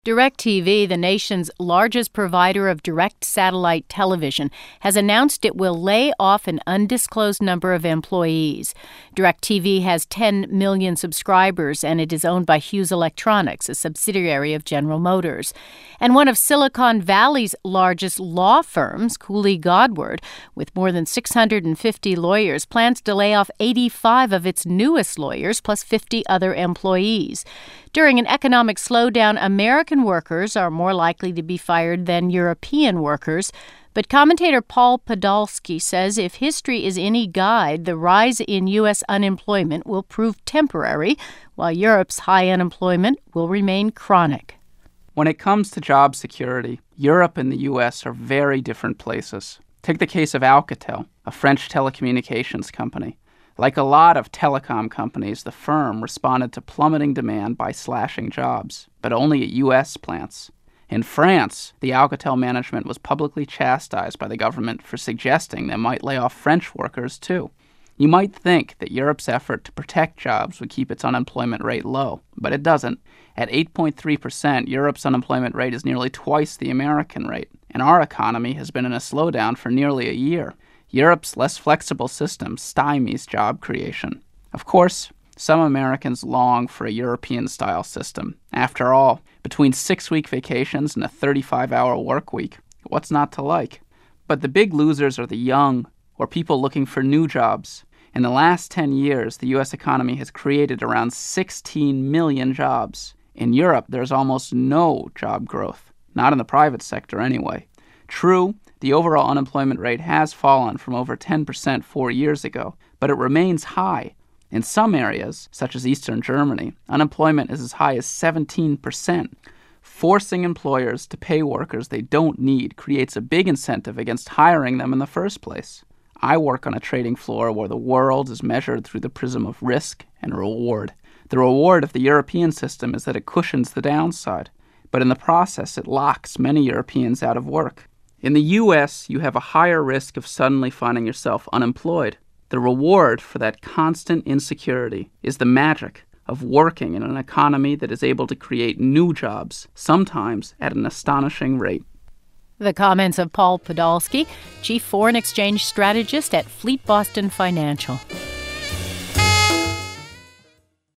DirecTV, the nation's largest provider of direct satellite television, has announced it will lay off an undisclosed number of employees. DirecTV has 10 million subscribers, and it is owned by Hughes Electronics, a subsidiary of General Motors. And one of Silicon Valley's largest law firms, Cooley Godward, with more than 650 lawyers, plans to lay off 85 of its newest lawyers, plus 50 other employees. During an economic slowdown, American workers are more likely to be fired than European workers. But commentator Paul Podolsky says if history is any guide, the rise in U.S. unemployment will prove temporary, while Europe's high unemployment will remain chronic. When it comes to job security, Europe and the U.S. are very different places. Take the case of Alcatel, a French telecommunications company. Like a lot of telecom companies, the firm responded to plummeting demand by slashing jobs, but only at U.S. plants. In France, the Alcatel management was publicly chastised by the government for suggesting they might lay off French workers, too. You might think that Europe's effort to protect jobs would keep its unemployment rate low, but it doesn't. At 8.3%, Europe's unemployment rate is nearly twice the American rate, and our economy has been in a slowdown for nearly a year. Europe's less flexible system stymies job creation. Of course, some Americans long for a European-style system. After all, between 6-week vacations and a 35-hour work week, what's not to like? But the big losers are the young, or people looking for new jobs. In the last 10 years, the U.S. economy has created around 16 million jobs. In Europe, there's almost no job growth. Not in the private sector, anyway. True, the overall unemployment rate has fallen from over 10% 4 years ago, but it remains high. In some areas, such as Eastern Germany, unemployment is as high as 17%. Forcing employers to pay workers they don't need creates a big incentive against hiring them in the first place. I work on a trading floor where the world is measured through the prism of risk and reward. The reward of the European system is that it cushions the downside, but in the process it locks many Europeans out of work. In the U.S., you have a higher risk of suddenly finding yourself unemployed. The reward for that constant insecurity is the magic of working in an economy that is able to create new jobs, sometimes at an astonishing rate. The comments of Paul Podolsky, Chief Foreign Exchange Strategist at Fleet Boston Financial.